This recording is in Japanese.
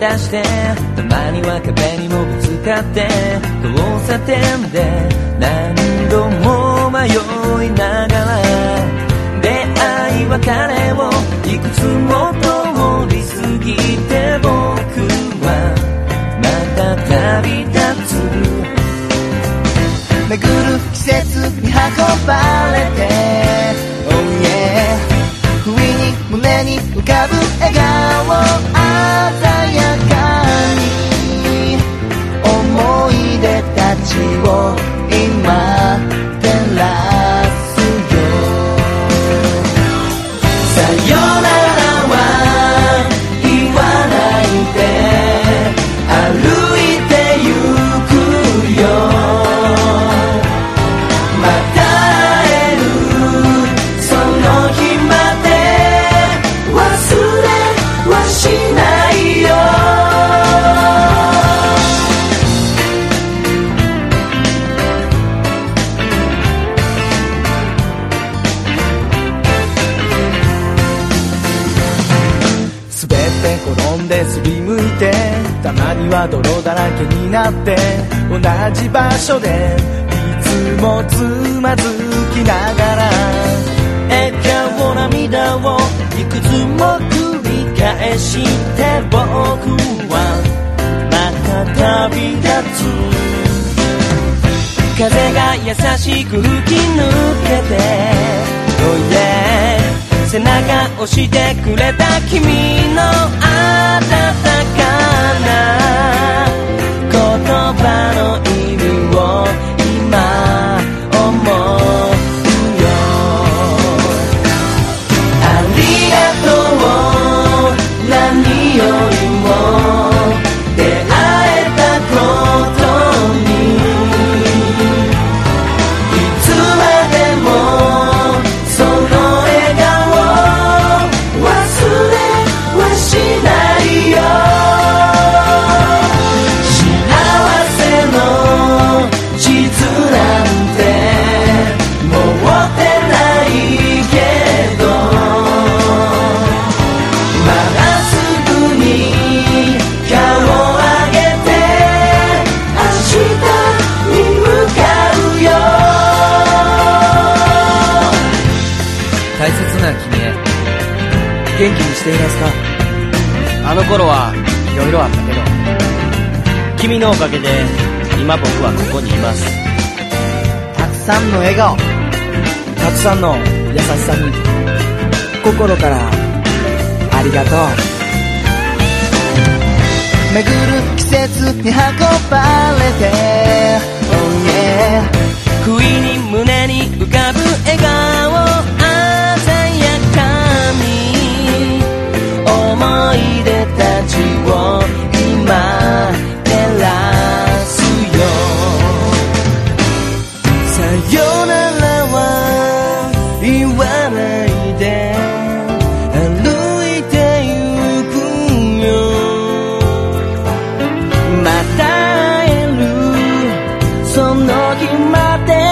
出してたまには壁にもぶつかって交差点で何度も迷いながら出会い別れをいくつも通り過ぎて僕はまた旅立つ巡る季節に運ばれて Oh yeah 不意に胸に浮かぶ笑顔鮮やかに思い出たちを今照らすよさよならは言わないで歩いてゆくよまた会えるその日まで忘れはしないよ滑って転んですりむいてたまには泥だらけになって同じ場所でいつもつまずきながら笑顔涙をいくつも繰り返して僕はまた旅立つ風が優しく吹き抜けて Oh yeah 背中押してくれた君の温かな言葉の意味を今思うよありがとう何よりも出会えたことにいつまでもその笑顔忘れはしないよ幸せの地図なんて持ってないけどまだすぐに顔を上げて明日に向かうよ大切な君へ元気にしていますかあの頃はいろいろあったけど君のおかげで今僕はここにいますたくさんの笑顔たくさんの優しさに心からありがとう巡る季節に運ばれて Oh yeah 不意に胸に浮かぶ笑顔鮮やかに思い出たちを今照らすよさよならは言わないで歩いてゆくよまた会えるその日まで